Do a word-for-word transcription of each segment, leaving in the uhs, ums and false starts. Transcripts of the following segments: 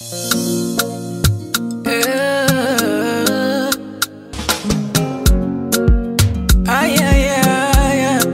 Yeah. Ay, ay, ay, ay.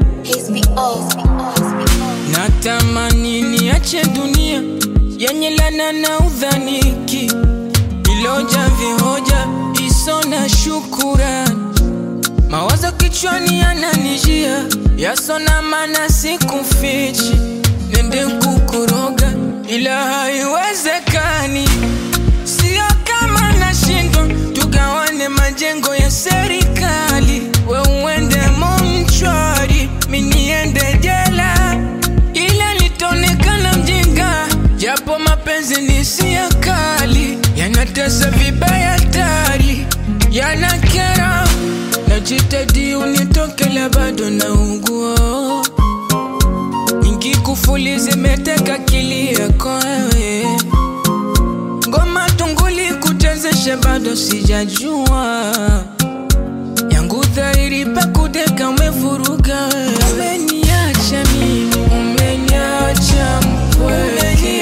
Natamani niache dunia yenye lana na udhaniki, iloja vihoja iso na shukurani. Mawazo kichwani yananijia, yasona mana sikufichi. Nende kukuroga ila haiwezekani. Sio kama nashindwa tugawane majengo ya serikali, we uende Mochwari mimi niende jela. Ila nitaonekana mjinga japo mapenzi ni sia kali, yanatesa vibaya tari, yanakera. Najitahidi unitokele bado naugua, nikikufuli zimeteka akili yako wewe. Ngoma tunguli kutezesha bado sijajua, yangu dhahiri pa kudeka umevuruga wewe. Umeniacha mimi, umeniacha mpweke,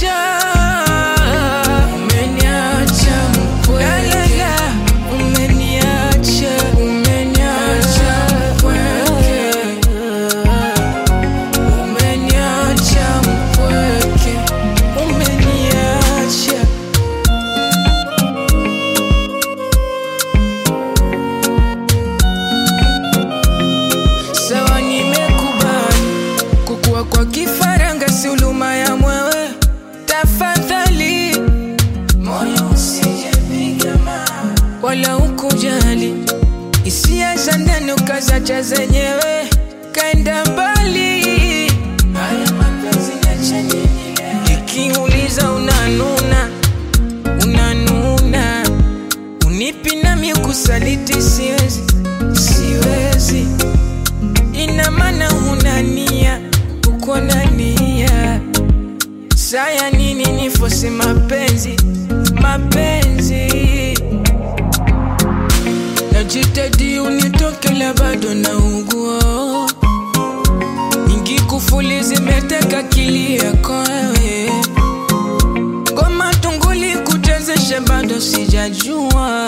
umeniacha mpweke, umeniacha, umeniacha mpweke, umeniacha mpweke, umeniacha. Sawa nimekubali kukua kwa kifaranga si uluma ya mwewe. Tafadhali moyo usijepiga mawe wala ukujali, hisia za ndani ukazacha zenyewe. Kaenda mbali, haya mapenzi niache nini leo? Nikiuliza unanuna, unanuna. Unipi nami kusaliti siwezi, siwezi. Ina maana huna nia, uko na nia. Saya nini nifose mapenzi, mapenzi. Najitahidi unitokele bado naugua, nikikufuli zimeteka akili yako wewe. Ngoma tunguli kutezesha bado sijajua,